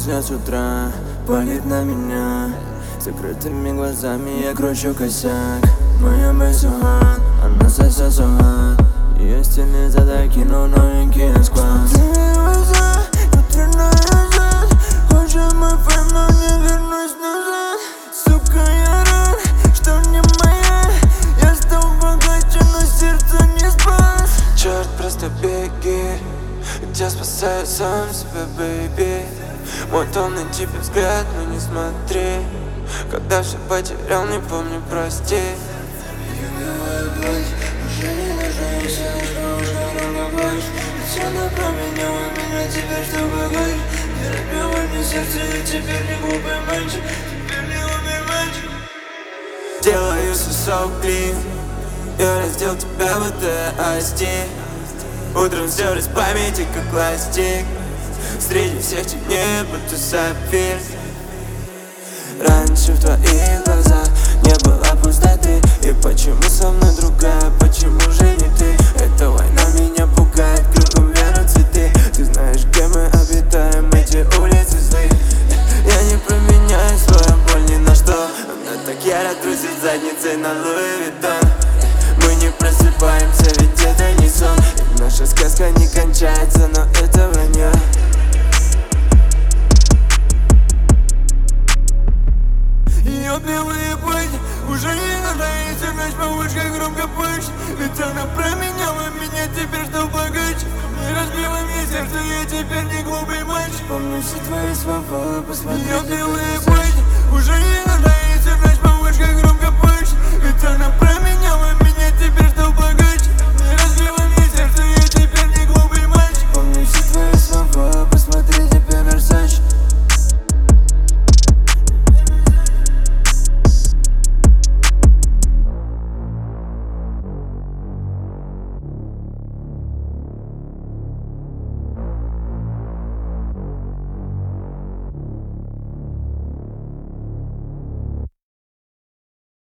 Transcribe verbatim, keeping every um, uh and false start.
солнце с утра палит на меня. Закрытыми глазами я кручу косяк. Моя бейсухан, она сосет. Ее стильные задайки, но новенький склад. Твои глаза, утренняя назад. Хочешь мой фейм, но не вернусь назад. Сука, я рад, что не моя. Я стал богаче, но сердце не спас. Черт, просто беги, я спасаю сам себя, бэйби. Мой тон на тебе взгляд, но не смотри. Когда все потерял, не помню, прости. Уже не нужно, если что уж намного больше. Ведь она променяла меня теперь, что богаче. Не разбила мне сердце, и теперь не глупый мальчик. Теперь не глупый мальчик. Делаю сосок клин, я раздел тебя в этой асти. Утром все из памяти, как пластик. Среди всех темнее, будто сапфир. Раньше в твоих глазах не было пустоты. И почему со мной другая, почему же не ты? Эта война меня пугает, кругом вянут цветы. Ты знаешь, где мы обитаем, эти улицы злые. Я не променяю свою боль ни на что. Она так яро трусит задницей на Луи Виттон. Мы не просыпаемся, ведь это не сон. И наша сказка не кончается, но это вранье. Ее белые платья уже не надо, если ночь повышка громко плачет. Ведь она променяла меня теперь, что богаче. Не разбила мне сердце, я теперь не глупый мальчик. Помню все твои слова, посмотри. Ее белые платья уже не надо, если ночь повышка громко плачет. Ведь она